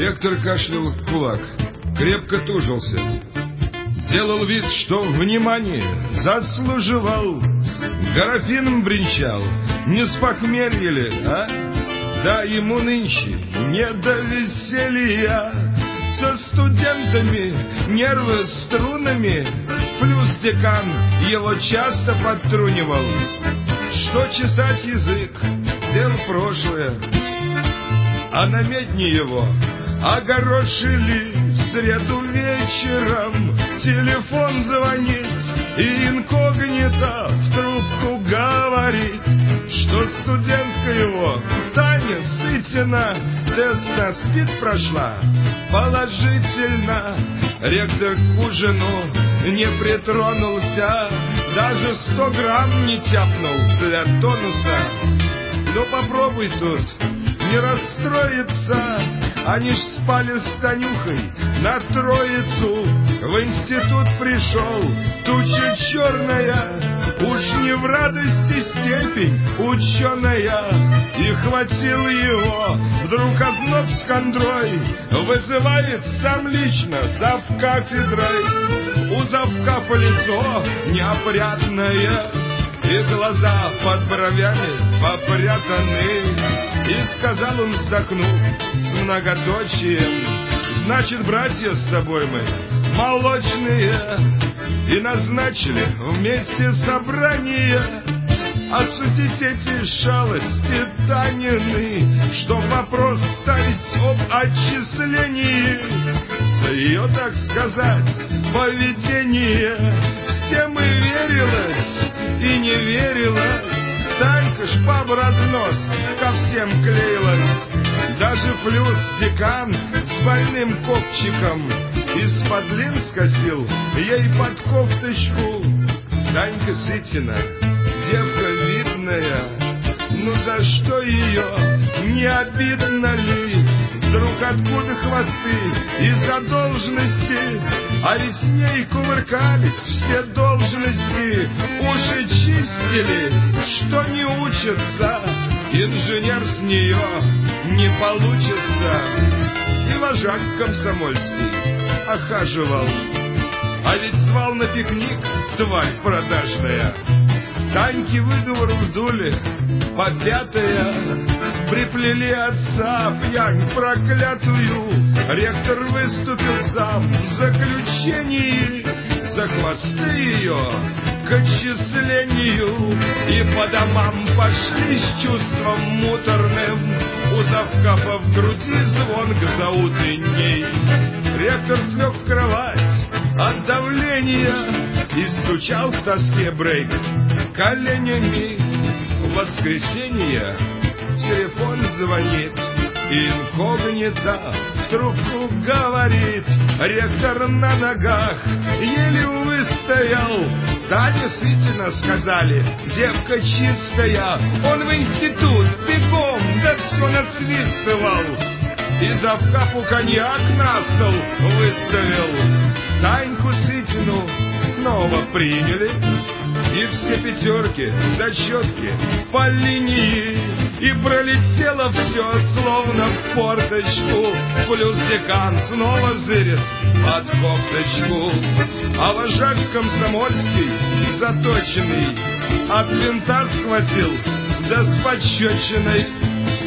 Ректор кашлял в кулак, крепко тужился, делал вид, что внимание заслуживал, графином бренчал. Не с похмелья ли, а? Да ему нынче не до веселья. Со студентами нервы струнами, плюс декан его часто подтрунивал, что чесать язык — дело прошлое. А на медне его огорошили в среду вечером. Телефон звонит, и инкогнито в трубку говорит, что студентка его, Таня Сытина, тест на СПИД прошла положительно. Ректор к ужину не притронулся, даже 100 грамм не тяпнул для тонуса. Ну попробуй тут не расстроиться. Они ж спали с Танюхой на Троицу. В институт пришел, туча черная, уж не в радости степень ученая. И хватил его вдруг озноб с хандрой, вызывает сам лично завкафедрой. У завкафа лицо неопрятное, и глаза под бровями попрятаны. И сказал он, вздохнув с многоточием: значит, братья с тобой мы молочные. И назначили вместе собрание обсудить эти шалости Танины, чтоб вопрос ставить об отчислении за ее, так сказать, поведение. Всем и верилось, и не верилось. Танька шпаб разнос ко всем клеилась. Даже плюс декан с больным копчиком из-под лин скосил ей под кофточку. Танька Сытина, девка видная, ну за что ее, не обидно ли? Вдруг откуда хвосты из-за должности? А ведь с ней кувыркались все должности, уши чистили, что не учатся. Инженер с нее не получится. И вожак комсомольский охаживал, а ведь звал на пикник, тварь продажная. Таньки выговор вдули по пятая, приплели отца пьянь проклятую. Ректор выступил сам в заключении за хвосты ее к отчислению. И по домам пошли с чувством муторным, у завкафа в груди звонк заутренней. Ректор слег в кровать от давления и стучал в тоске брейк коленями. В воскресенье телефон звонит, инкогнито в трубку говорит. Ректор на ногах еле выстоял. Таня Сытина, сказали, девка чистая. Он в институт бегом, да все насвистывал. И завкафу коньяк на стол выставил. Таньку Сытину снова приняли, и все пятерки, зачетки по линии. И пролетело все словно в форточку. Плюс декан снова зырит под кофточку. А вожак комсомольский, заточенный, от винта схватил, да с пощечиной.